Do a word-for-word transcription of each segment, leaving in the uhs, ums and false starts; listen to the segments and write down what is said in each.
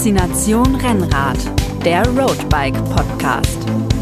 Faszination Rennrad, der Roadbike Podcast.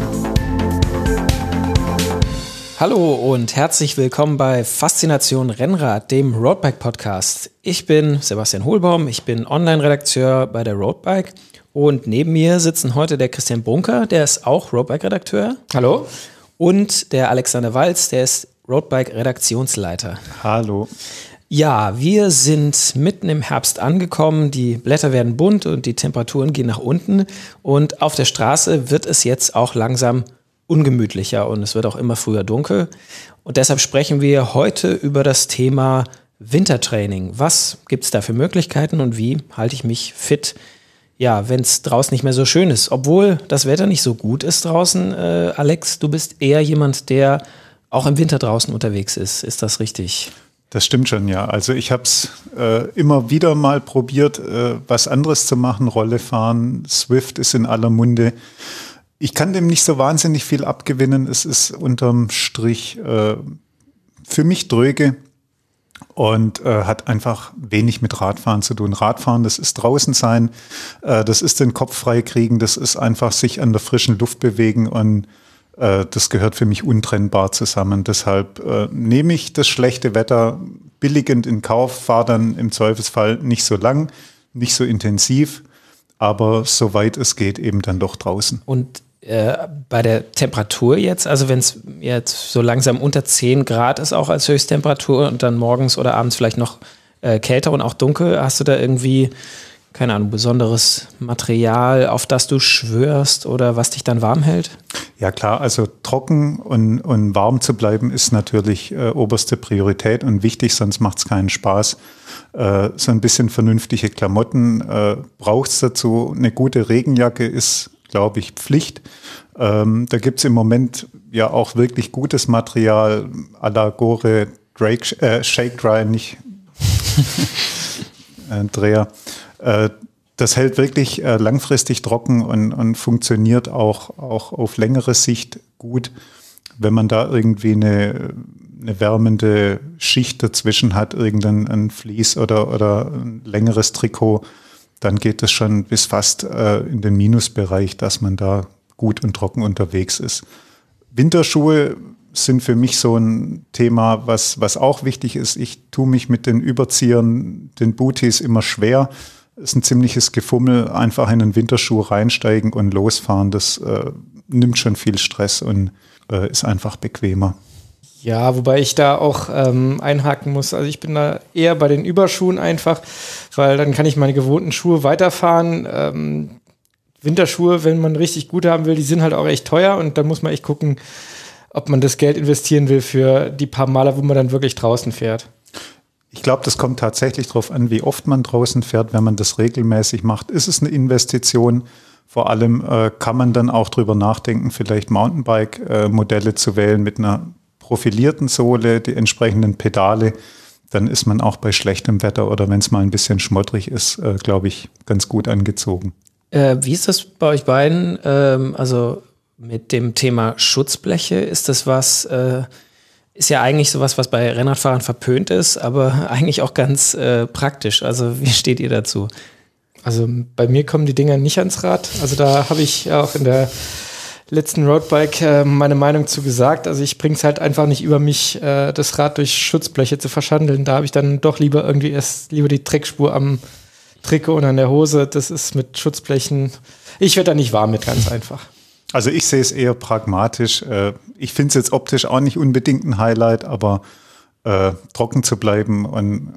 Hallo und herzlich willkommen bei Faszination Rennrad, dem Roadbike Podcast. Ich bin Sebastian Hohlbaum, ich bin Online-Redakteur bei der Roadbike und neben mir sitzen heute der Christian Brunker, der ist auch Roadbike-Redakteur. Hallo. Und der Alexander Walz, der ist Roadbike-Redaktionsleiter. Hallo. Ja, wir sind mitten im Herbst angekommen, die Blätter werden bunt und die Temperaturen gehen nach unten und auf der Straße wird es jetzt auch langsam ungemütlicher und es wird auch immer früher dunkel und deshalb sprechen wir heute über das Thema Wintertraining. Was gibt es da für Möglichkeiten und wie halte ich mich fit, ja, wenn es draußen nicht mehr so schön ist, obwohl das Wetter nicht so gut ist draußen. Äh, Alex, du bist eher jemand, der auch im Winter draußen unterwegs ist. Ist das richtig? Das stimmt schon, ja. Also ich habe es äh, immer wieder mal probiert, äh, was anderes zu machen, Rolle fahren, Swift ist in aller Munde. Ich kann dem nicht so wahnsinnig viel abgewinnen. Es ist unterm Strich äh, für mich dröge und äh, hat einfach wenig mit Radfahren zu tun. Radfahren, das ist draußen sein, äh, das ist den Kopf frei kriegen, das ist einfach sich an der frischen Luft bewegen und das gehört für mich untrennbar zusammen. Deshalb äh, nehme ich das schlechte Wetter billigend in Kauf, fahre dann im Zweifelsfall nicht so lang, nicht so intensiv, aber soweit es geht eben dann doch draußen. Und äh, bei der Temperatur jetzt, also wenn es jetzt so langsam unter zehn Grad ist auch als Höchsttemperatur und dann morgens oder abends vielleicht noch äh, kälter und auch dunkel, hast du da irgendwie, keine Ahnung, besonderes Material, auf das du schwörst oder was dich dann warm hält? Ja klar, also trocken und, und warm zu bleiben ist natürlich äh, oberste Priorität und wichtig, sonst macht es keinen Spaß. Äh, so ein bisschen vernünftige Klamotten äh, braucht es dazu. Eine gute Regenjacke ist, glaube ich, Pflicht. Ähm, da gibt es im Moment ja auch wirklich gutes Material, à la Gore, Drake, äh, Shake Dry, nicht äh, Dreher. Äh, Das hält wirklich äh, langfristig trocken und, und funktioniert auch, auch auf längere Sicht gut. Wenn man da irgendwie eine, eine wärmende Schicht dazwischen hat, irgendein ein Vlies oder, oder ein längeres Trikot, dann geht es schon bis fast äh, in den Minusbereich, dass man da gut und trocken unterwegs ist. Winterschuhe sind für mich so ein Thema, was, was auch wichtig ist. Ich tue mich mit den Überziehern, den Booties immer schwer. Ist ein ziemliches Gefummel, einfach in einen Winterschuh reinsteigen und losfahren. Das äh, nimmt schon viel Stress und äh, ist einfach bequemer. Ja, wobei ich da auch ähm, einhaken muss. Also ich bin da eher bei den Überschuhen einfach, weil dann kann ich meine gewohnten Schuhe weiterfahren. Ähm, Winterschuhe, wenn man richtig gut haben will, die sind halt auch echt teuer und dann muss man echt gucken, ob man das Geld investieren will für die paar Male, wo man dann wirklich draußen fährt. Ich glaube, das kommt tatsächlich darauf an, wie oft man draußen fährt. Wenn man das regelmäßig macht, ist es eine Investition. Vor allem äh, kann man dann auch drüber nachdenken, vielleicht Mountainbike-Modelle zu wählen mit einer profilierten Sohle, die entsprechenden Pedale. Dann ist man auch bei schlechtem Wetter oder wenn es mal ein bisschen schmottrig ist, äh, glaube ich, ganz gut angezogen. Äh, wie ist das bei euch beiden? Ähm, also mit dem Thema Schutzbleche, ist das was... Äh Ist ja eigentlich sowas, was bei Rennradfahrern verpönt ist, aber eigentlich auch ganz äh, praktisch. Also wie steht ihr dazu? Also bei mir kommen die Dinger nicht ans Rad. Also da habe ich auch in der letzten Roadbike äh, meine Meinung zu gesagt. Also ich bringe es halt einfach nicht über mich, äh, das Rad durch Schutzbleche zu verschandeln. Da habe ich dann doch lieber irgendwie erst lieber die Trickspur am Trikot und an der Hose. Das ist mit Schutzblechen, ich werde da nicht warm mit, ganz einfach. Also ich sehe es eher pragmatisch. Ich finde es jetzt optisch auch nicht unbedingt ein Highlight, aber äh, trocken zu bleiben und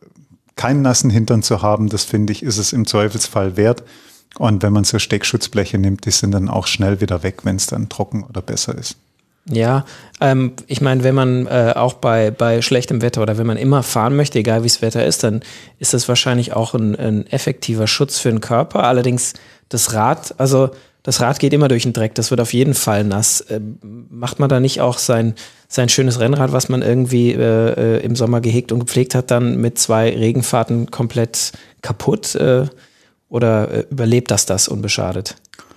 keinen nassen Hintern zu haben, das finde ich, ist es im Zweifelsfall wert. Und wenn man so Steckschutzbleche nimmt, die sind dann auch schnell wieder weg, wenn es dann trocken oder besser ist. Ja, ähm, ich meine, wenn man äh, auch bei, bei schlechtem Wetter oder wenn man immer fahren möchte, egal wie das Wetter ist, dann ist das wahrscheinlich auch ein, ein effektiver Schutz für den Körper. Allerdings das Rad, also das Rad geht immer durch den Dreck, das wird auf jeden Fall nass. Ähm, macht man da nicht auch sein, sein schönes Rennrad, was man irgendwie äh, im Sommer gehegt und gepflegt hat, dann mit zwei Regenfahrten komplett kaputt? Äh, oder äh, überlebt das das unbeschadet?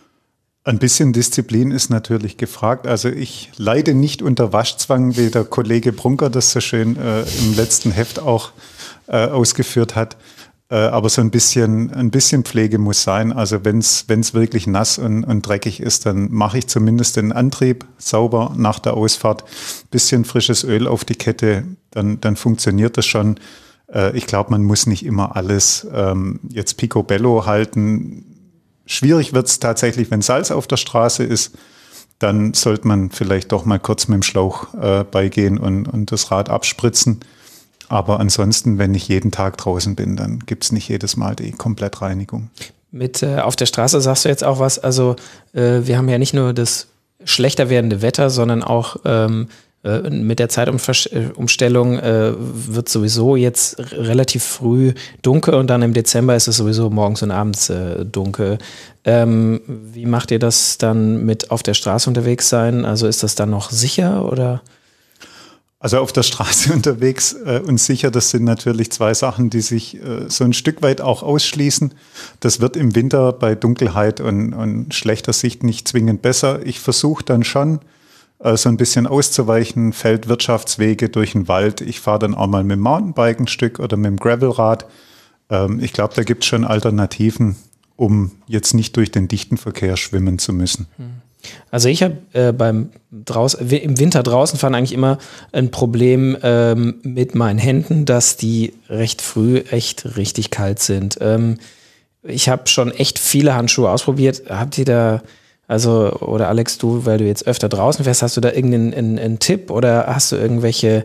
Ein bisschen Disziplin ist natürlich gefragt. Also ich leide nicht unter Waschzwang, wie der Kollege Brunker das so schön äh, im letzten Heft auch äh, ausgeführt hat. Äh, aber so ein bisschen, ein bisschen Pflege muss sein. Also wenn es wirklich nass und, und dreckig ist, dann mache ich zumindest den Antrieb sauber nach der Ausfahrt. Bisschen frisches Öl auf die Kette, dann, dann funktioniert das schon. Äh, ich glaube, man muss nicht immer alles ähm, jetzt picobello halten. Schwierig wird es tatsächlich, wenn Salz auf der Straße ist. Dann sollte man vielleicht doch mal kurz mit dem Schlauch äh, beigehen und, und das Rad abspritzen. Aber ansonsten, wenn ich jeden Tag draußen bin, dann gibt es nicht jedes Mal die Komplettreinigung. Mit äh, auf der Straße sagst du jetzt auch was, also äh, wir haben ja nicht nur das schlechter werdende Wetter, sondern auch ähm, äh, mit der Zeitumstellung äh, wird sowieso jetzt r- relativ früh dunkel und dann im Dezember ist es sowieso morgens und abends äh, dunkel. Ähm, wie macht ihr das dann mit auf der Straße unterwegs sein? Also ist das dann noch sicher oder? Also auf der Straße unterwegs äh, und sicher, das sind natürlich zwei Sachen, die sich äh, so ein Stück weit auch ausschließen. Das wird im Winter bei Dunkelheit und, und schlechter Sicht nicht zwingend besser. Ich versuche dann schon äh, so ein bisschen auszuweichen, Feldwirtschaftswege durch den Wald. Ich fahre dann auch mal mit dem Mountainbike ein Stück oder mit dem Gravelrad. Ähm, ich glaube, da gibt es schon Alternativen, um jetzt nicht durch den dichten Verkehr schwimmen zu müssen. Hm. Also ich habe äh, beim draus, im Winter draußen fahren eigentlich immer ein Problem ähm, mit meinen Händen, dass die recht früh echt richtig kalt sind. Ähm, ich habe schon echt viele Handschuhe ausprobiert. Habt ihr da, also, oder Alex, du, weil du jetzt öfter draußen fährst, hast du da irgendeinen einen, einen Tipp oder hast du irgendwelche,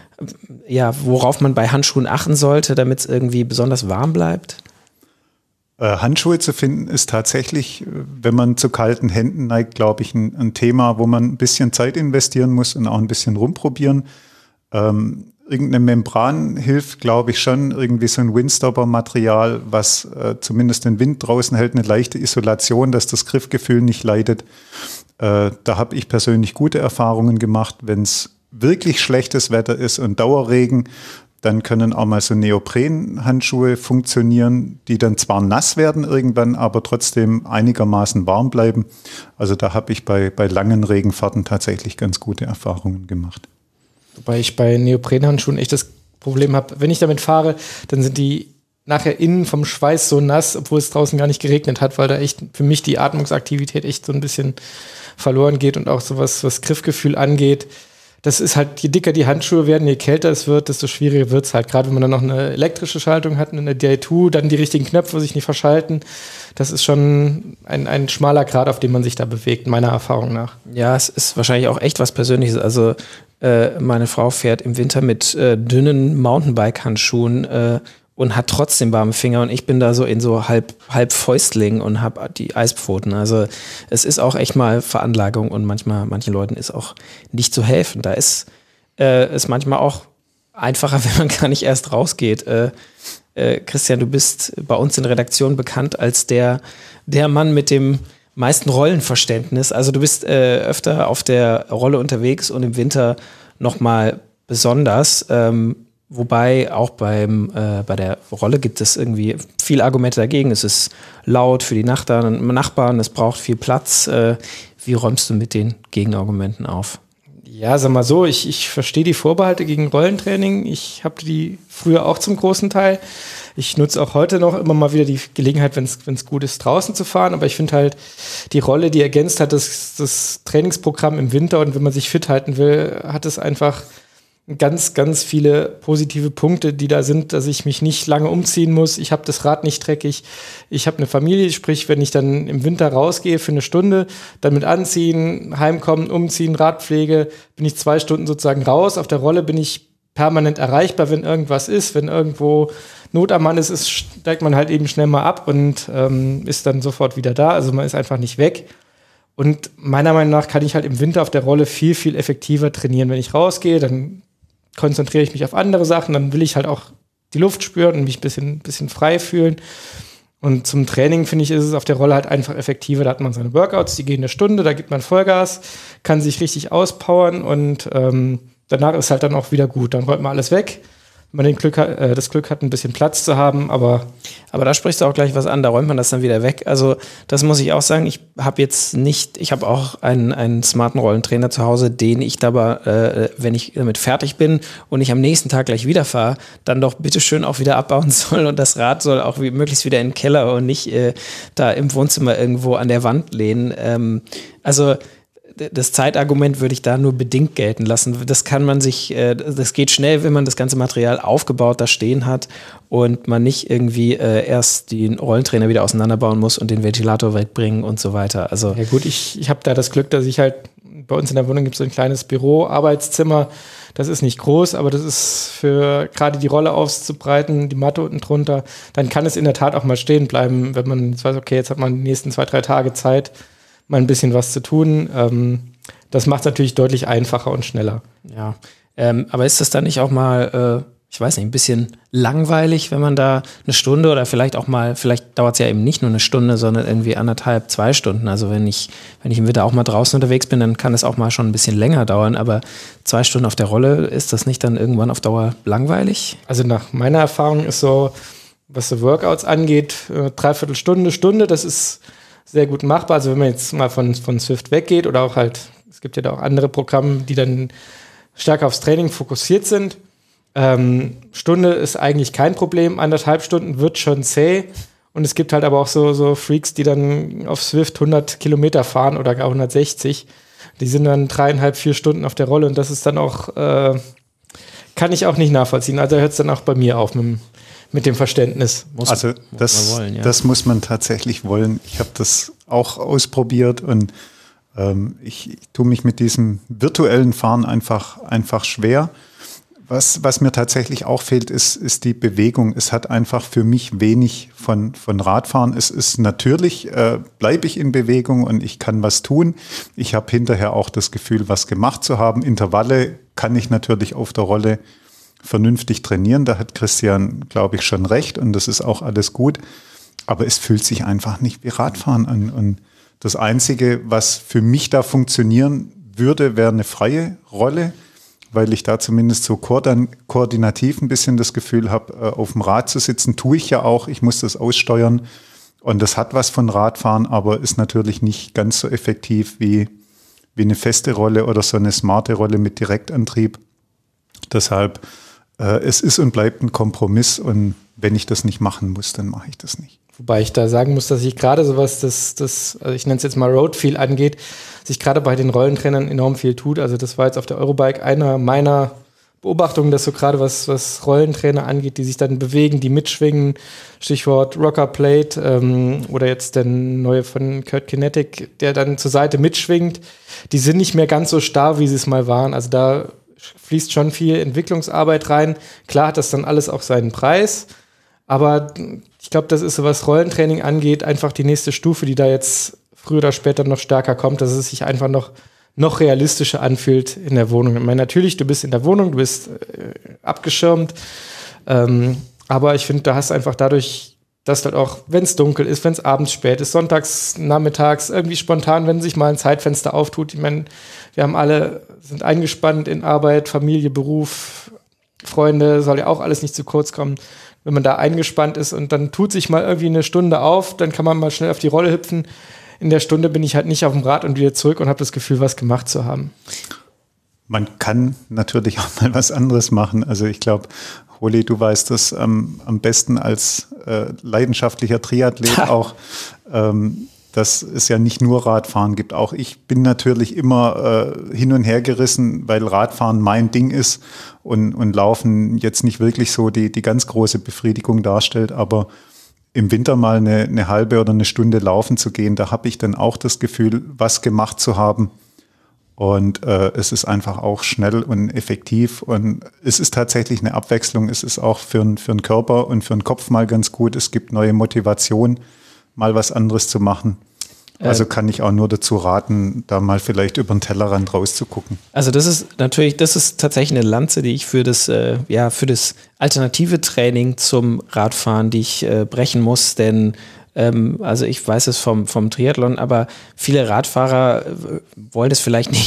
ja, worauf man bei Handschuhen achten sollte, damit es irgendwie besonders warm bleibt? Handschuhe zu finden ist tatsächlich, wenn man zu kalten Händen neigt, glaube ich, ein, ein Thema, wo man ein bisschen Zeit investieren muss und auch ein bisschen rumprobieren. Ähm, irgendeine Membran hilft, glaube ich, schon. Irgendwie so ein Windstopper-Material, was äh, zumindest den Wind draußen hält, eine leichte Isolation, dass das Griffgefühl nicht leidet. Äh, da habe ich persönlich gute Erfahrungen gemacht. Wenn es wirklich schlechtes Wetter ist und Dauerregen, dann können auch mal so Neopren-Handschuhe funktionieren, die dann zwar nass werden irgendwann, aber trotzdem einigermaßen warm bleiben. Also da habe ich bei, bei langen Regenfahrten tatsächlich ganz gute Erfahrungen gemacht. Wobei ich bei Neoprenhandschuhen echt das Problem habe, wenn ich damit fahre, dann sind die nachher innen vom Schweiß so nass, obwohl es draußen gar nicht geregnet hat, weil da echt für mich die Atmungsaktivität echt so ein bisschen verloren geht und auch sowas, was Griffgefühl angeht. Das ist halt, je dicker die Handschuhe werden, je kälter es wird, desto schwieriger wird es halt. Gerade wenn man dann noch eine elektrische Schaltung hat, eine D I zwei, dann die richtigen Knöpfe sich nicht verschalten. Das ist schon ein, ein schmaler Grat, auf dem man sich da bewegt, meiner Erfahrung nach. Ja, es ist wahrscheinlich auch echt was Persönliches. Also äh, meine Frau fährt im Winter mit äh, dünnen Mountainbike-Handschuhen äh, und hat trotzdem warme Finger und ich bin da so in so halb, halb Fäustling und habe die Eispfoten. Also es ist auch echt mal Veranlagung und manchmal, manchen Leuten ist auch nicht zu helfen. Da ist äh, es manchmal auch einfacher, wenn man gar nicht erst rausgeht. Äh, äh, Christian, du bist bei uns in der Redaktion bekannt als der, der Mann mit dem meisten Rollenverständnis. Also du bist äh, öfter auf der Rolle unterwegs und im Winter nochmal besonders. Ähm, Wobei auch beim, äh, bei der Rolle gibt es irgendwie viele Argumente dagegen. Es ist laut für die Nachbarn, Nachbarn es braucht viel Platz. Äh, wie räumst du mit den Gegenargumenten auf? Ja, sag mal so, ich, ich verstehe die Vorbehalte gegen Rollentraining. Ich habe die früher auch zum großen Teil. Ich nutze auch heute noch immer mal wieder die Gelegenheit, wenn es gut ist, draußen zu fahren. Aber ich finde halt, die Rolle, die ergänzt hat, das, das Trainingsprogramm im Winter. Und wenn man sich fit halten will, hat es einfach ganz, ganz viele positive Punkte, die da sind, dass ich mich nicht lange umziehen muss. Ich habe das Rad nicht dreckig. Ich habe eine Familie, sprich, wenn ich dann im Winter rausgehe für eine Stunde, dann mit anziehen, heimkommen, umziehen, Radpflege, bin ich zwei Stunden sozusagen raus. Auf der Rolle bin ich permanent erreichbar, wenn irgendwas ist. Wenn irgendwo Not am Mann ist, ist steigt man halt eben schnell mal ab und ähm, ist dann sofort wieder da. Also man ist einfach nicht weg. Und meiner Meinung nach kann ich halt im Winter auf der Rolle viel, viel effektiver trainieren. Wenn ich rausgehe, dann konzentriere ich mich auf andere Sachen, dann will ich halt auch die Luft spüren und mich ein bisschen, bisschen frei fühlen. Und zum Training, finde ich, ist es auf der Rolle halt einfach effektiver. Da hat man seine Workouts, die gehen eine Stunde, da gibt man Vollgas, kann sich richtig auspowern und ähm, danach ist halt dann auch wieder gut. Dann räumt man alles weg, wenn man den Glück hat, äh, das Glück hat, ein bisschen Platz zu haben, aber Aber da sprichst du auch gleich was an, da räumt man das dann wieder weg. Also das muss ich auch sagen, ich habe jetzt nicht, ich habe auch einen, einen smarten Rollentrainer zu Hause, den ich dabei, äh, wenn ich damit fertig bin und ich am nächsten Tag gleich wieder fahre, dann doch bitte schön auch wieder abbauen soll und das Rad soll auch wie, möglichst wieder in den Keller und nicht äh, da im Wohnzimmer irgendwo an der Wand lehnen. Ähm, also das Zeitargument würde ich da nur bedingt gelten lassen. Das kann man sich, äh, das geht schnell, wenn man das ganze Material aufgebaut da stehen hat und man nicht irgendwie äh, erst den Rollentrainer wieder auseinanderbauen muss und den Ventilator wegbringen und so weiter. Also ja gut, ich, ich habe da das Glück, dass ich halt, bei uns in der Wohnung gibt es so ein kleines Büro, Arbeitszimmer, das ist nicht groß, aber das ist für gerade die Rolle auszubreiten, die Matte unten drunter, dann kann es in der Tat auch mal stehen bleiben, wenn man jetzt weiß, okay, jetzt hat man die nächsten zwei, drei Tage Zeit, mal ein bisschen was zu tun. Ähm, das macht es natürlich deutlich einfacher und schneller. Ja, ähm, aber ist das dann nicht auch mal, äh, ich weiß nicht, ein bisschen langweilig, wenn man da eine Stunde oder vielleicht auch mal, vielleicht dauert es ja eben nicht nur eine Stunde, sondern irgendwie anderthalb, zwei Stunden. Also wenn ich, wenn ich im Winter auch mal draußen unterwegs bin, dann kann es auch mal schon ein bisschen länger dauern, aber zwei Stunden auf der Rolle, ist das nicht dann irgendwann auf Dauer langweilig? Also nach meiner Erfahrung ist so, was so Workouts angeht, äh, dreiviertel Stunde, Stunde, das ist sehr gut machbar. Also wenn man jetzt mal von, von Zwift weggeht oder auch halt, es gibt ja da auch andere Programme, die dann stärker aufs Training fokussiert sind. Ähm, Stunde ist eigentlich kein Problem, anderthalb Stunden wird schon zäh. Und es gibt halt aber auch so, so Freaks, die dann auf Zwift hundert Kilometer fahren oder gar hundertsechzig. Die sind dann dreieinhalb, vier Stunden auf der Rolle und das ist dann auch, äh, kann ich auch nicht nachvollziehen. Also hört es dann auch bei mir auf mit dem mit dem Verständnis. Muss, also das, muss wollen, ja. das muss man tatsächlich wollen. Ich habe das auch ausprobiert und ähm, ich, ich tue mich mit diesem virtuellen Fahren einfach, einfach schwer. Was, was mir tatsächlich auch fehlt, ist, ist die Bewegung. Es hat einfach für mich wenig von, von Radfahren. Es ist natürlich, äh, bleibe ich in Bewegung und ich kann was tun. Ich habe hinterher auch das Gefühl, was gemacht zu haben. Intervalle kann ich natürlich auf der Rolle vernünftig trainieren. Da hat Christian, glaube ich, schon recht und das ist auch alles gut. Aber es fühlt sich einfach nicht wie Radfahren an. Und das Einzige, was für mich da funktionieren würde, wäre eine freie Rolle, weil ich da zumindest so koordinativ ein bisschen das Gefühl habe, auf dem Rad zu sitzen. Tue ich ja auch. Ich muss das aussteuern. Und das hat was von Radfahren, aber ist natürlich nicht ganz so effektiv wie, wie eine feste Rolle oder so eine smarte Rolle mit Direktantrieb. Deshalb Äh, es ist und bleibt ein Kompromiss und wenn ich das nicht machen muss, dann mache ich das nicht. Wobei ich da sagen muss, dass ich gerade sowas, das, das, also ich nenne es jetzt mal Roadfeel angeht, sich gerade bei den Rollentrainern enorm viel tut. Also das war jetzt auf der Eurobike einer meiner Beobachtungen, dass so gerade was, was Rollentrainer angeht, die sich dann bewegen, die mitschwingen, Stichwort Rocker Plate ähm, oder jetzt der neue von Kurt Kinetic, der dann zur Seite mitschwingt, die sind nicht mehr ganz so starr, wie sie es mal waren. Also da fließt schon viel Entwicklungsarbeit rein. Klar hat das dann alles auch seinen Preis, aber ich glaube, das ist so, was Rollentraining angeht, einfach die nächste Stufe, die da jetzt früher oder später noch stärker kommt, dass es sich einfach noch, noch realistischer anfühlt in der Wohnung. Ich meine, natürlich, du bist in der Wohnung, du bist äh, abgeschirmt, ähm, aber ich finde, da hast du einfach dadurch, dass halt auch, wenn es dunkel ist, wenn es abends spät ist, sonntags, nachmittags, irgendwie spontan, wenn sich mal ein Zeitfenster auftut. Ich meine, wir haben alle, sind eingespannt in Arbeit, Familie, Beruf, Freunde, soll ja auch alles nicht zu kurz kommen. Wenn man da eingespannt ist und dann tut sich mal irgendwie eine Stunde auf, dann kann man mal schnell auf die Rolle hüpfen. In der Stunde bin ich halt nicht auf dem Rad und wieder zurück und habe das Gefühl, was gemacht zu haben. Man kann natürlich auch mal was anderes machen. Also ich glaube, Holi, du weißt das ähm, am besten als äh, leidenschaftlicher Triathlet auch, ähm, dass es ja nicht nur Radfahren gibt. Auch ich bin natürlich immer äh, hin und her gerissen, weil Radfahren mein Ding ist und, und Laufen jetzt nicht wirklich so die, die ganz große Befriedigung darstellt. Aber im Winter mal eine, eine halbe oder eine Stunde laufen zu gehen, da habe ich dann auch das Gefühl, was gemacht zu haben. Und äh, es ist einfach auch schnell und effektiv und es ist tatsächlich eine Abwechslung. Es ist auch für, für den Körper und für den Kopf mal ganz gut. Es gibt neue Motivation, mal was anderes zu machen. Also kann ich auch nur dazu raten, da mal vielleicht über den Tellerrand rauszugucken. Also das ist natürlich, das ist tatsächlich eine Lanze, die ich für das, äh, ja, für das alternative Training zum Radfahren, die ich äh, brechen muss, denn ähm, also ich weiß es vom, vom Triathlon, aber viele Radfahrer äh, wollen es vielleicht nicht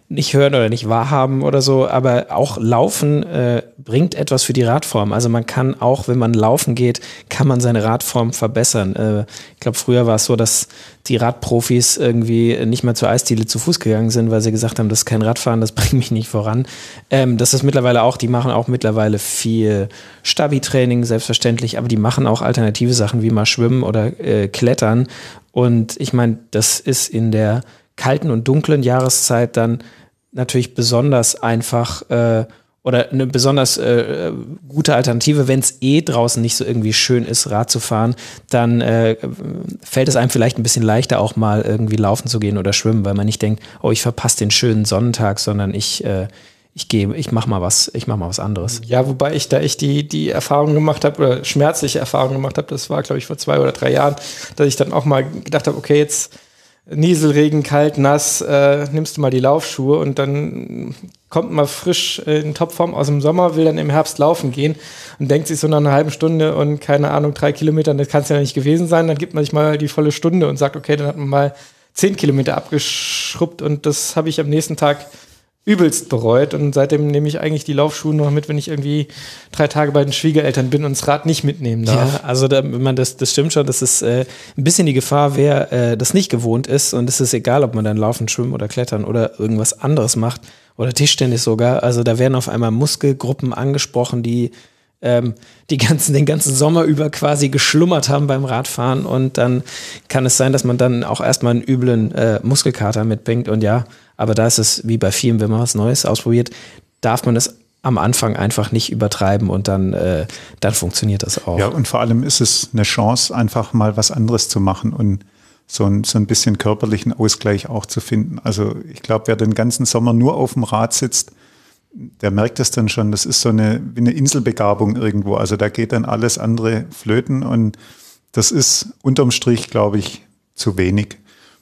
nicht hören oder nicht wahrhaben oder so, aber auch Laufen äh, bringt etwas für die Radform. Also man kann auch, wenn man laufen geht, kann man seine Radform verbessern. Äh, ich glaube, früher war es so, dass die Radprofis irgendwie nicht mehr zur Eisdiele zu Fuß gegangen sind, weil sie gesagt haben, das ist kein Radfahren, das bringt mich nicht voran. Ähm, das ist mittlerweile auch, die machen auch mittlerweile viel Stabi-Training, selbstverständlich, aber die machen auch alternative Sachen wie mal Schwimmen oder äh, Klettern. Und ich meine, das ist in der kalten und dunklen Jahreszeit dann natürlich besonders einfach äh, oder eine besonders äh, gute Alternative, wenn es eh draußen nicht so irgendwie schön ist, Rad zu fahren, dann äh, fällt es einem vielleicht ein bisschen leichter, auch mal irgendwie laufen zu gehen oder schwimmen, weil man nicht denkt, oh, ich verpasse den schönen Sonnentag, sondern ich äh, ich gehe, ich mach mal was, ich mach mal was anderes. Ja, wobei ich da echt die, die Erfahrung gemacht habe oder schmerzliche Erfahrung gemacht habe, das war, glaube ich, vor zwei oder drei Jahren, dass ich dann auch mal gedacht habe, okay, jetzt Nieselregen, kalt, nass, äh, nimmst du mal die Laufschuhe und dann kommt man frisch in Topform aus dem Sommer, will dann im Herbst laufen gehen und denkt sich so nach einer halben Stunde und keine Ahnung, drei Kilometer, das kann es ja nicht gewesen sein, dann gibt man sich mal die volle Stunde und sagt, okay, dann hat man mal zehn Kilometer abgeschrubbt und das habe ich am nächsten Tag übelst bereut und seitdem nehme ich eigentlich die Laufschuhe noch mit, wenn ich irgendwie drei Tage bei den Schwiegereltern bin und das Rad nicht mitnehmen darf. Ja, also da, wenn man das, das stimmt schon, das ist äh, ein bisschen die Gefahr, wer äh, das nicht gewohnt ist und es ist egal, ob man dann laufen, schwimmen oder klettern oder irgendwas anderes macht oder Tischtennis sogar, also da werden auf einmal Muskelgruppen angesprochen, die ähm, die ganzen, den ganzen Sommer über quasi geschlummert haben beim Radfahren und dann kann es sein, dass man dann auch erstmal einen üblen äh, Muskelkater mitbringt und ja, aber da ist es wie bei vielen, wenn man was Neues ausprobiert, darf man das am Anfang einfach nicht übertreiben und dann, äh, dann funktioniert das auch. Ja, und vor allem ist es eine Chance, einfach mal was anderes zu machen und so ein, so ein bisschen körperlichen Ausgleich auch zu finden. Also ich glaube, wer den ganzen Sommer nur auf dem Rad sitzt, der merkt das dann schon. Das ist so eine, wie eine Inselbegabung irgendwo. Also da geht dann alles andere flöten und das ist unterm Strich, glaube ich, zu wenig.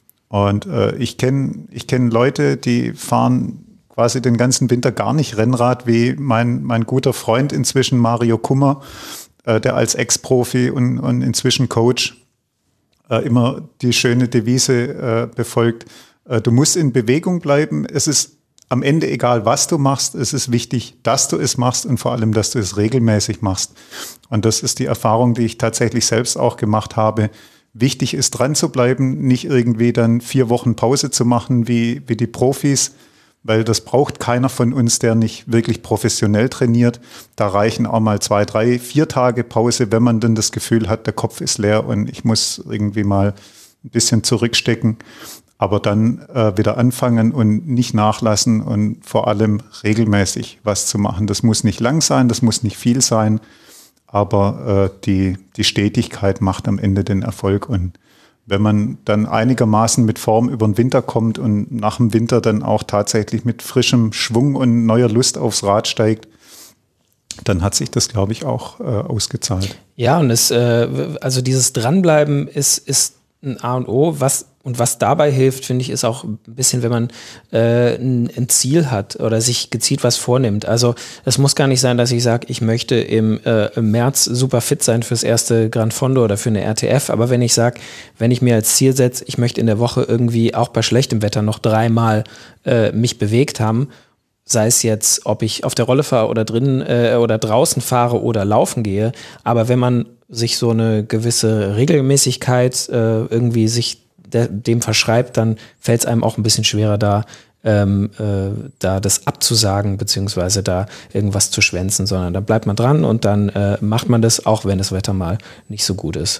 Und äh, ich kenne ich kenn Leute, die fahren quasi den ganzen Winter gar nicht Rennrad, wie mein, mein guter Freund inzwischen Mario Kummer, äh, der als Ex-Profi und, und inzwischen Coach äh, immer die schöne Devise äh, befolgt. Äh, du musst in Bewegung bleiben. Es ist am Ende egal, was du machst. Es ist wichtig, dass du es machst und vor allem, dass du es regelmäßig machst. Und das ist die Erfahrung, die ich tatsächlich selbst auch gemacht habe. Wichtig ist, dran zu bleiben, nicht irgendwie dann vier Wochen Pause zu machen wie, wie die Profis, weil das braucht keiner von uns, der nicht wirklich professionell trainiert. Da reichen auch mal zwei, drei, vier Tage Pause, wenn man dann das Gefühl hat, der Kopf ist leer und ich muss irgendwie mal ein bisschen zurückstecken. Aber dann äh, wieder anfangen und nicht nachlassen und vor allem regelmäßig was zu machen. Das muss nicht lang sein, das muss nicht viel sein. Aber äh, die, die Stetigkeit macht am Ende den Erfolg. Und wenn man dann einigermaßen mit Form über den Winter kommt und nach dem Winter dann auch tatsächlich mit frischem Schwung und neuer Lust aufs Rad steigt, dann hat sich das, glaube ich, auch äh, ausgezahlt. Ja, und es, äh, also dieses Dranbleiben ist, ist ein A und O. Was, und was dabei hilft, finde ich, ist auch ein bisschen, wenn man äh, ein, ein Ziel hat oder sich gezielt was vornimmt. Also es muss gar nicht sein, dass ich sage, ich möchte im, äh, im März super fit sein fürs erste Gran Fondo oder für eine R T F. Aber wenn ich sage, wenn ich mir als Ziel setze, ich möchte in der Woche irgendwie auch bei schlechtem Wetter noch dreimal äh, mich bewegt haben, sei es jetzt, ob ich auf der Rolle fahre oder drinnen äh, oder draußen fahre oder laufen gehe. Aber wenn man sich so eine gewisse Regelmäßigkeit äh, irgendwie sich de- dem verschreibt, dann fällt es einem auch ein bisschen schwerer da, ähm, äh, da das abzusagen, beziehungsweise da irgendwas zu schwänzen, sondern da bleibt man dran und dann äh, macht man das, auch wenn das Wetter mal nicht so gut ist.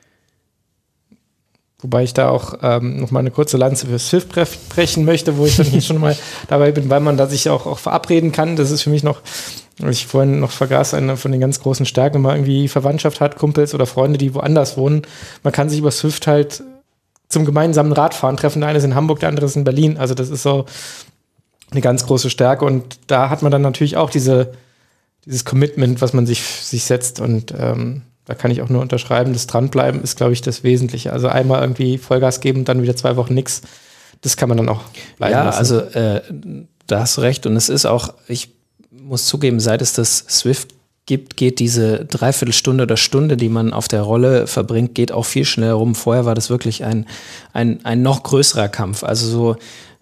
Wobei ich da auch ähm, noch mal eine kurze Lanze für Swift brechen möchte, wo ich dann hier schon mal dabei bin, weil man da sich auch, auch verabreden kann. Das ist für mich noch, was ich vorhin noch vergaß, eine von den ganz großen Stärken, wenn man irgendwie Verwandtschaft hat, Kumpels oder Freunde, die woanders wohnen. Man kann sich über Swift halt zum gemeinsamen Radfahren treffen. Der eine ist in Hamburg, der andere ist in Berlin. Also das ist so eine ganz große Stärke. Und da hat man dann natürlich auch diese, dieses Commitment, was man sich, sich setzt. Und ähm, da kann ich auch nur unterschreiben, das Dranbleiben ist, glaube ich, das Wesentliche. Also einmal irgendwie Vollgas geben und dann wieder zwei Wochen nichts. Das kann man dann auch bleiben ja, lassen. also äh, da hast du recht. Und es ist auch, ich muss zugeben, seit es das Swift gibt, geht diese Dreiviertelstunde oder Stunde, die man auf der Rolle verbringt, geht auch viel schneller rum. Vorher war das wirklich ein, ein, ein noch größerer Kampf. Also so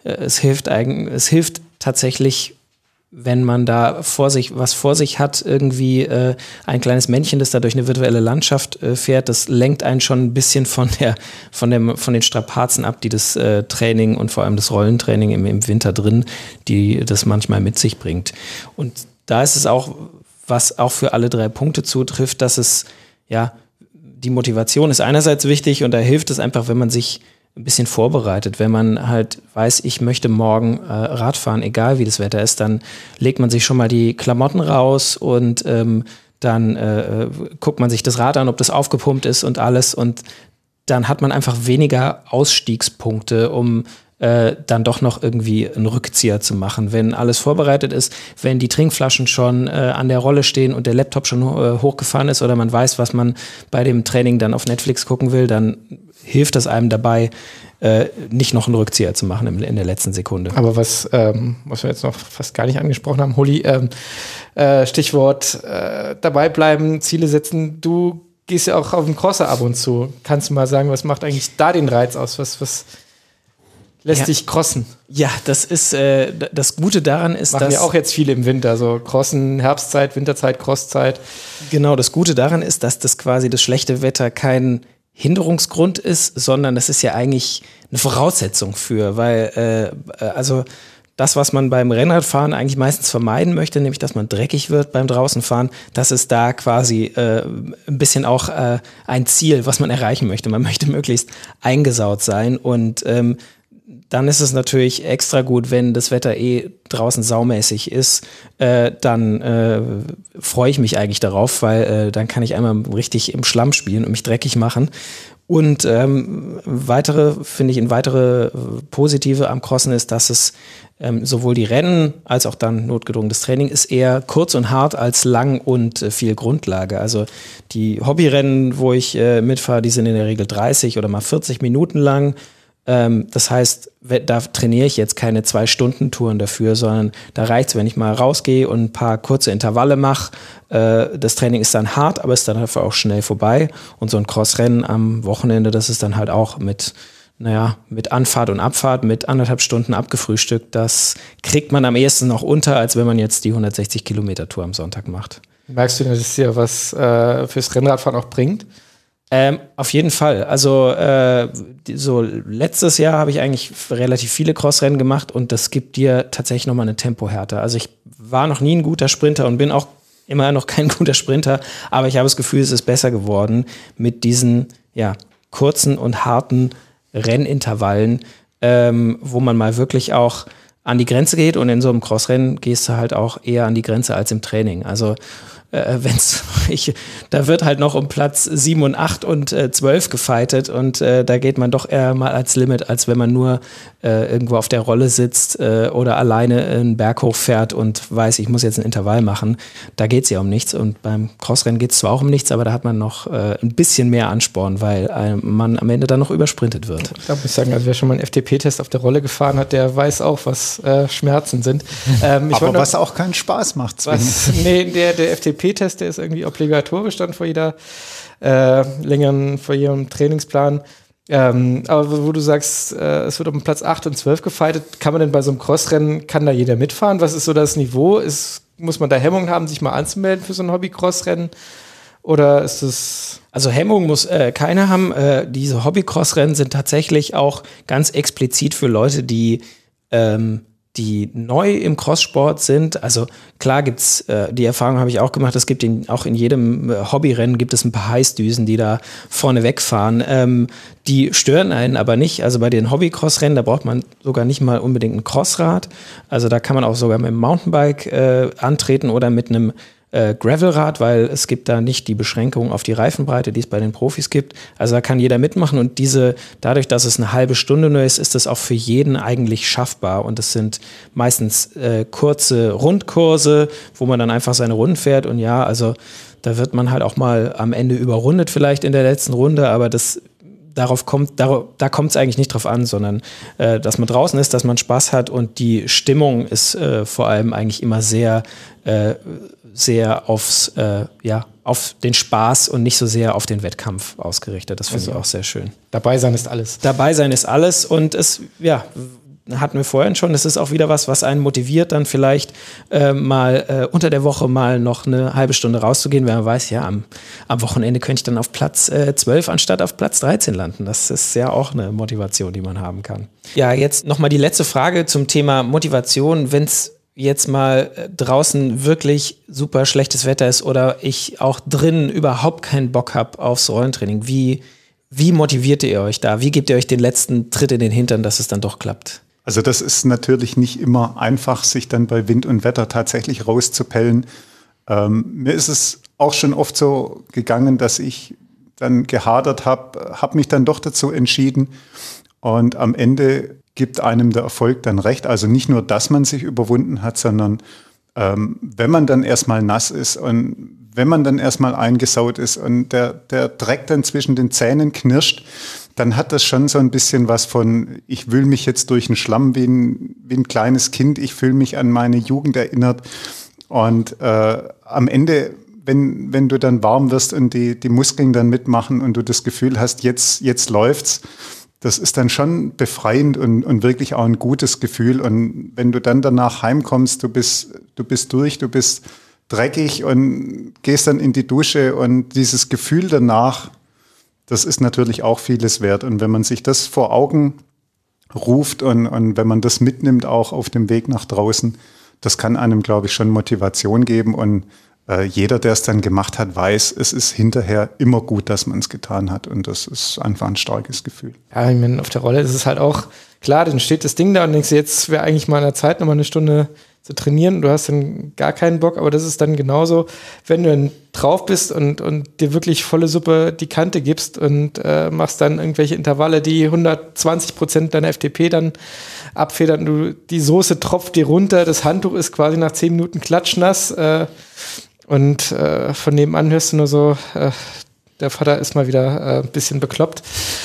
äh, es hilft eigentlich, es hilft tatsächlich, wenn man da vor sich, was vor sich hat, irgendwie äh, ein kleines Männchen, das da durch eine virtuelle Landschaft äh, fährt, das lenkt einen schon ein bisschen von der, von dem, von den Strapazen ab, die das äh, Training und vor allem das Rollentraining im, im Winter drin, die das manchmal mit sich bringt. Und da ist es auch, was auch für alle drei Punkte zutrifft, dass es, ja, die Motivation ist einerseits wichtig und da hilft es einfach, wenn man sich ein bisschen vorbereitet. Wenn man halt weiß, ich möchte morgen äh, Radfahren, egal wie das Wetter ist, dann legt man sich schon mal die Klamotten raus und ähm, dann äh, guckt man sich das Rad an, ob das aufgepumpt ist und alles. Und dann hat man einfach weniger Ausstiegspunkte, um äh, dann doch noch irgendwie einen Rückzieher zu machen. Wenn alles vorbereitet ist, wenn die Trinkflaschen schon äh, an der Rolle stehen und der Laptop schon äh, hochgefahren ist oder man weiß, was man bei dem Training dann auf Netflix gucken will, dann hilft das einem dabei, äh, nicht noch einen Rückzieher zu machen in, in der letzten Sekunde. Aber was, ähm, was wir jetzt noch fast gar nicht angesprochen haben, Holi, ähm, äh, Stichwort äh, dabei bleiben, Ziele setzen. Du gehst ja auch auf den Crosser ab und zu. Kannst du mal sagen, was macht eigentlich da den Reiz aus? Was, was lässt ja. dich crossen? Ja, das ist äh, das Gute daran ist, Machen dass ja auch jetzt viele im Winter, so Crossen, Herbstzeit, Winterzeit, Crosszeit. Genau, das Gute daran ist, dass das quasi das schlechte Wetter kein Hinderungsgrund ist, sondern das ist ja eigentlich eine Voraussetzung für, weil äh, also das, was man beim Rennradfahren eigentlich meistens vermeiden möchte, nämlich dass man dreckig wird beim Draußenfahren, das ist da quasi äh, ein bisschen auch äh, ein Ziel, was man erreichen möchte. Man möchte möglichst eingesaut sein und ähm, dann ist es natürlich extra gut, wenn das Wetter eh draußen saumäßig ist, äh, dann äh, freue ich mich eigentlich darauf, weil äh, dann kann ich einmal richtig im Schlamm spielen und mich dreckig machen. Und ähm, weitere, finde ich, ein weitere Positive am Crossen ist, dass es ähm, sowohl die Rennen als auch dann notgedrungen das Training ist eher kurz und hart als lang und äh, viel Grundlage. Also die Hobbyrennen, wo ich äh, mitfahre, die sind in der Regel dreißig oder mal vierzig Minuten lang. Das heißt, da trainiere ich jetzt keine Zwei-Stunden-Touren dafür, sondern da reicht es, wenn ich mal rausgehe und ein paar kurze Intervalle mache. Das Training ist dann hart, aber ist dann dafür auch schnell vorbei. Und so ein Crossrennen am Wochenende, das ist dann halt auch mit, naja, mit Anfahrt und Abfahrt, mit anderthalb Stunden abgefrühstückt. Das kriegt man am ehesten noch unter, als wenn man jetzt die hundertsechzig Kilometer Tour am Sonntag macht. Merkst du, dass es dir was äh, fürs Rennradfahren auch bringt? Ähm, auf jeden Fall. Also äh, so letztes Jahr habe ich eigentlich relativ viele Crossrennen gemacht und das gibt dir tatsächlich nochmal eine Tempohärte. Also ich war noch nie ein guter Sprinter und bin auch immer noch kein guter Sprinter, aber ich habe das Gefühl, es ist besser geworden mit diesen ja, kurzen und harten Rennintervallen, ähm, wo man mal wirklich auch an die Grenze geht und in so einem Crossrennen gehst du halt auch eher an die Grenze als im Training. Also Äh, wenn's, ich, da wird halt noch um Platz sieben und acht und äh, zwölf gefightet und äh, da geht man doch eher mal als Limit, als wenn man nur äh, irgendwo auf der Rolle sitzt äh, oder alleine einen Berg hochfährt und weiß, ich muss jetzt ein Intervall machen. Da geht es ja um nichts und beim Crossrennen geht es zwar auch um nichts, aber da hat man noch äh, ein bisschen mehr Ansporn, weil äh, man am Ende dann noch übersprintet wird. Da muss ich sagen, also wer schon mal einen F T P-Test auf der Rolle gefahren hat, der weiß auch, was äh, Schmerzen sind. Ähm, ich aber noch, was auch keinen Spaß macht. Was, nee, der, der F T P-Test, der ist irgendwie obligatorisch dann vor jeder äh, längeren, vor jedem Trainingsplan. Ähm, aber wo du sagst, äh, es wird um Platz acht und zwölf gefightet, kann man denn bei so einem Crossrennen, kann da jeder mitfahren? Was ist so das Niveau? Ist, muss man da Hemmungen haben, sich mal anzumelden für so ein Hobby-Crossrennen? Oder ist es... Also Hemmung muss äh, keiner haben. Äh, diese Hobby-Crossrennen sind tatsächlich auch ganz explizit für Leute, die ähm, die neu im Crosssport sind. Also klar gibt's, äh, die Erfahrung habe ich auch gemacht, es gibt in, auch in jedem äh, Hobbyrennen gibt es ein paar Heißdüsen, die da vorne wegfahren. Ähm, die stören einen aber nicht. Also bei den Hobby-Crossrennen, da braucht man sogar nicht mal unbedingt ein Crossrad. Also da kann man auch sogar mit dem Mountainbike äh, antreten oder mit einem äh, Gravelrad, weil es gibt da nicht die Beschränkung auf die Reifenbreite, die es bei den Profis gibt. Also da kann jeder mitmachen und diese, dadurch, dass es eine halbe Stunde nur ist, ist das auch für jeden eigentlich schaffbar und es sind meistens äh, kurze Rundkurse, wo man dann einfach seine Runden fährt und ja, also da wird man halt auch mal am Ende überrundet vielleicht in der letzten Runde, aber das darauf kommt, darauf, da kommt es eigentlich nicht drauf an, sondern äh, dass man draußen ist, dass man Spaß hat und die Stimmung ist äh, vor allem eigentlich immer sehr äh, sehr aufs, äh, ja, auf den Spaß und nicht so sehr auf den Wettkampf ausgerichtet. Das finde also, ich auch sehr schön. Dabei sein ist alles. Dabei sein ist alles und es, ja, hatten wir vorhin schon, das ist auch wieder was, was einen motiviert, dann vielleicht äh, mal äh, unter der Woche mal noch eine halbe Stunde rauszugehen, wenn man weiß, ja, am, am Wochenende könnte ich dann auf Platz äh, zwölf anstatt auf Platz dreizehn landen. Das ist ja auch eine Motivation, die man haben kann. Ja, jetzt nochmal die letzte Frage zum Thema Motivation, wenn es jetzt mal draußen wirklich super schlechtes Wetter ist oder ich auch drinnen überhaupt keinen Bock habe aufs Rollentraining, wie, wie motiviert ihr euch da? Wie gebt ihr euch den letzten Tritt in den Hintern, dass es dann doch klappt? Also das ist natürlich nicht immer einfach, sich dann bei Wind und Wetter tatsächlich rauszupellen. Ähm, mir ist es auch schon oft so gegangen, dass ich dann gehadert habe, habe mich dann doch dazu entschieden und am Ende gibt einem der Erfolg dann recht. Also nicht nur, dass man sich überwunden hat, sondern ähm, wenn man dann erstmal nass ist und wenn man dann erstmal eingesaut ist und der, der Dreck dann zwischen den Zähnen knirscht, dann hat das schon so ein bisschen was von, ich wühle mich jetzt durch den Schlamm wie ein, wie ein kleines Kind, ich fühle mich an meine Jugend erinnert. Und äh, am Ende, wenn, wenn du dann warm wirst und die, die Muskeln dann mitmachen und du das Gefühl hast, jetzt, jetzt läuft's, das ist dann schon befreiend und, und wirklich auch ein gutes Gefühl. Und wenn du dann danach heimkommst, du bist, du bist durch, du bist dreckig und gehst dann in die Dusche und dieses Gefühl danach, das ist natürlich auch vieles wert. Und wenn man sich das vor Augen ruft und, und wenn man das mitnimmt auch auf dem Weg nach draußen, das kann einem, glaube ich, schon Motivation geben. Und äh, jeder, der es dann gemacht hat, weiß, es ist hinterher immer gut, dass man es getan hat. Und das ist einfach ein starkes Gefühl. Ja, ich meine, auf der Rolle ist es halt auch klar, dann steht das Ding da und denkst, jetzt wäre eigentlich mal an der Zeit, nochmal eine Stunde zu trainieren. Du hast dann gar keinen Bock, aber das ist dann genauso, wenn du dann drauf bist und, und dir wirklich volle Suppe die Kante gibst und äh, machst dann irgendwelche Intervalle, die hundertzwanzig Prozent deiner F T P dann abfedern. Du, die Soße tropft dir runter, das Handtuch ist quasi nach zehn Minuten klatschnass äh, und äh, von nebenan hörst du nur so, äh, der Vater ist mal wieder äh, ein bisschen bekloppt.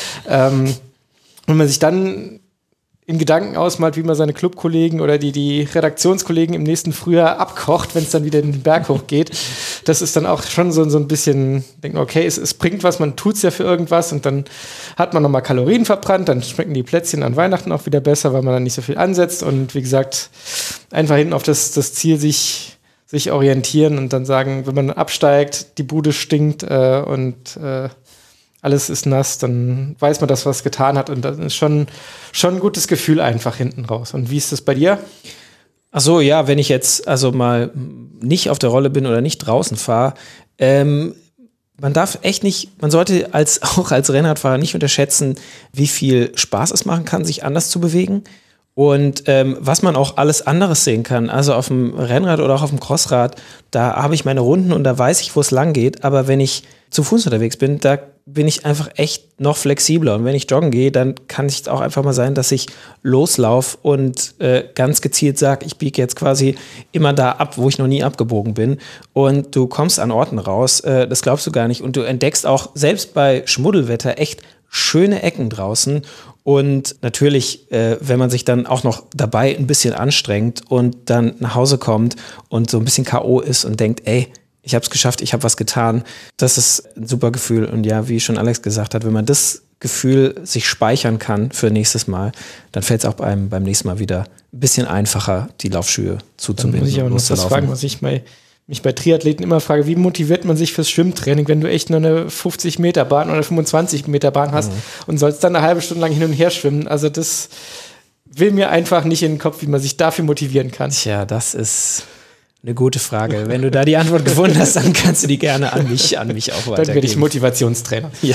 Ähm, wenn man sich dann in Gedanken ausmalt, wie man seine Clubkollegen oder die, die Redaktionskollegen im nächsten Frühjahr abkocht, wenn es dann wieder den Berg hochgeht. Das ist dann auch schon so, so ein bisschen, denken, okay, es, es bringt was, man tut es ja für irgendwas und dann hat man nochmal Kalorien verbrannt, dann schmecken die Plätzchen an Weihnachten auch wieder besser, weil man dann nicht so viel ansetzt und wie gesagt, einfach hinten auf das, das Ziel sich, sich orientieren und dann sagen, wenn man absteigt, die Bude stinkt äh, und äh, alles ist nass, dann weiß man, dass was getan hat und das ist schon, schon ein gutes Gefühl einfach hinten raus. Und wie ist das bei dir? Ach so, ja, wenn ich jetzt also mal nicht auf der Rolle bin oder nicht draußen fahre, ähm, man darf echt nicht, man sollte als, auch als Rennradfahrer nicht unterschätzen, wie viel Spaß es machen kann, sich anders zu bewegen. Und ähm, was man auch alles anderes sehen kann, also auf dem Rennrad oder auch auf dem Crossrad, da habe ich meine Runden und da weiß ich, wo es lang geht. Aber wenn ich zu Fuß unterwegs bin, da bin ich einfach echt noch flexibler. Und wenn ich joggen gehe, dann kann es auch einfach mal sein, dass ich loslaufe und äh, ganz gezielt sage, ich biege jetzt quasi immer da ab, wo ich noch nie abgebogen bin. Und du kommst an Orten raus, äh, das glaubst du gar nicht. Und du entdeckst auch selbst bei Schmuddelwetter echt schöne Ecken draußen. Und natürlich, äh, wenn man sich dann auch noch dabei ein bisschen anstrengt und dann nach Hause kommt und so ein bisschen K O ist und denkt, ey, ich habe es geschafft, ich habe was getan. Das ist ein super Gefühl. Und ja, wie schon Alex gesagt hat, wenn man das Gefühl sich speichern kann für nächstes Mal, dann fällt es auch beim, beim nächsten Mal wieder ein bisschen einfacher, die Laufschuhe zuzubinden. Dann muss ich auch noch was fragen, was ich mal, mich bei Triathleten immer frage, wie motiviert man sich fürs Schwimmtraining, wenn du echt nur eine fünfzig Meter Bahn oder fünfundzwanzig Meter Bahn hast mhm. und sollst dann eine halbe Stunde lang hin und her schwimmen. Also das will mir einfach nicht in den Kopf, wie man sich dafür motivieren kann. Tja, das ist eine gute Frage. Wenn du da die Antwort gefunden hast, dann kannst du die gerne an mich, an mich auch weitergeben. Dann werde ich Motivationstrainer. Ja.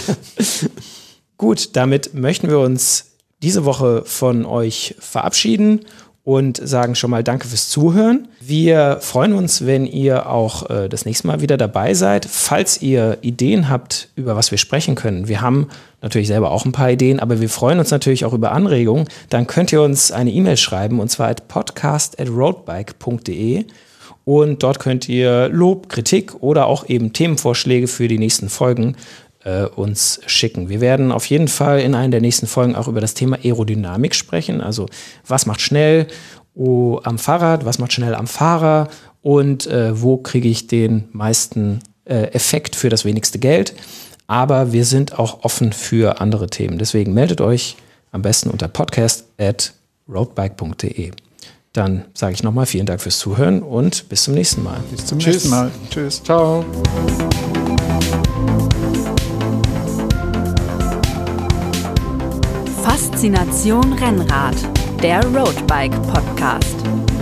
Gut, damit möchten wir uns diese Woche von euch verabschieden und sagen schon mal Danke fürs Zuhören. Wir freuen uns, wenn ihr auch äh, das nächste Mal wieder dabei seid. Falls ihr Ideen habt, über was wir sprechen können, wir haben natürlich selber auch ein paar Ideen, aber wir freuen uns natürlich auch über Anregungen, dann könnt ihr uns eine E-Mail schreiben und zwar at podcast at roadbike punkt de. Und dort könnt ihr Lob, Kritik oder auch eben Themenvorschläge für die nächsten Folgen äh, uns schicken. Wir werden auf jeden Fall in einer der nächsten Folgen auch über das Thema Aerodynamik sprechen. Also was macht schnell oh, am Fahrrad, was macht schnell am Fahrer und äh, wo kriege ich den meisten äh, Effekt für das wenigste Geld. Aber wir sind auch offen für andere Themen. Deswegen meldet euch am besten unter podcast at roadbike punkt de. Dann sage ich nochmal vielen Dank fürs Zuhören und bis zum nächsten Mal. Bis zum Tschüss. nächsten Mal. Tschüss. Ciao. Faszination Rennrad, der Roadbike Podcast.